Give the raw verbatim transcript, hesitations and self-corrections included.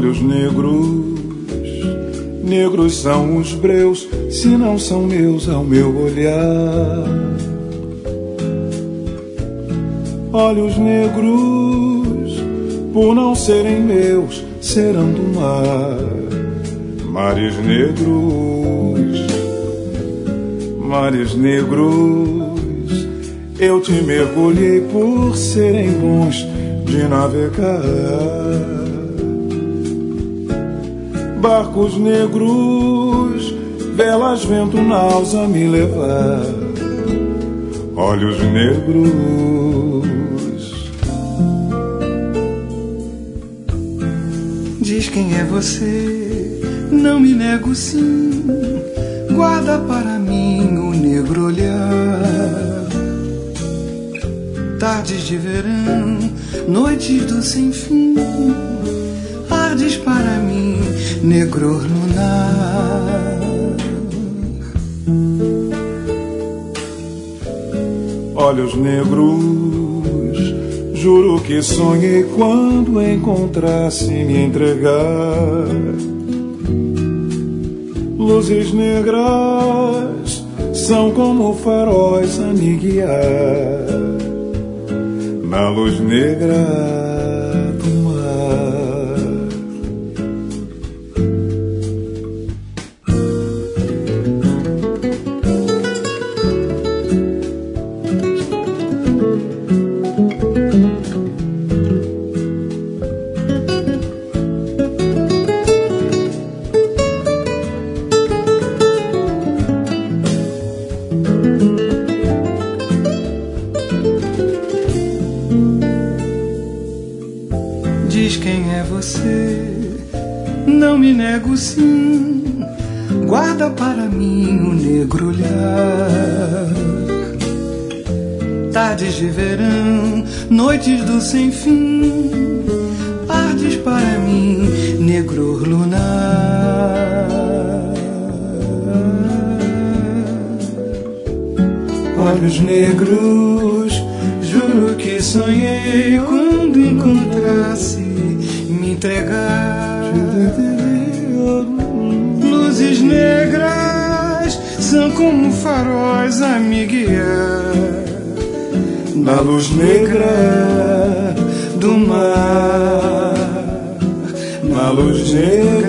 Olhos negros, negros são os breus, se não são meus ao meu olhar. Olhos negros, por não serem meus, serão do mar. Mares negros, mares negros, eu te mergulhei por serem bons de navegar. Barcos negros, velas, vento, naus a me levar. Olhos negros, diz quem é você, não me nego sim. Guarda para mim o negro olhar. Tardes de verão, noites do sem fim, ardes para mim, negro lunar. olhos negros, juro que sonhei quando encontrasse me entregar. Luzes negras são como faróis a me guiar na luz negra. Diz quem é você, não me nego sim. Guarda para mim o negro olhar. Tardes de verão, noites do sem fim, ardes para mim, negro lunar. Olhos negros, juro que sonhei quando encontrasse me entregar. Luzes negras são como faróis a me guiar na luz negra do mar, na luz negra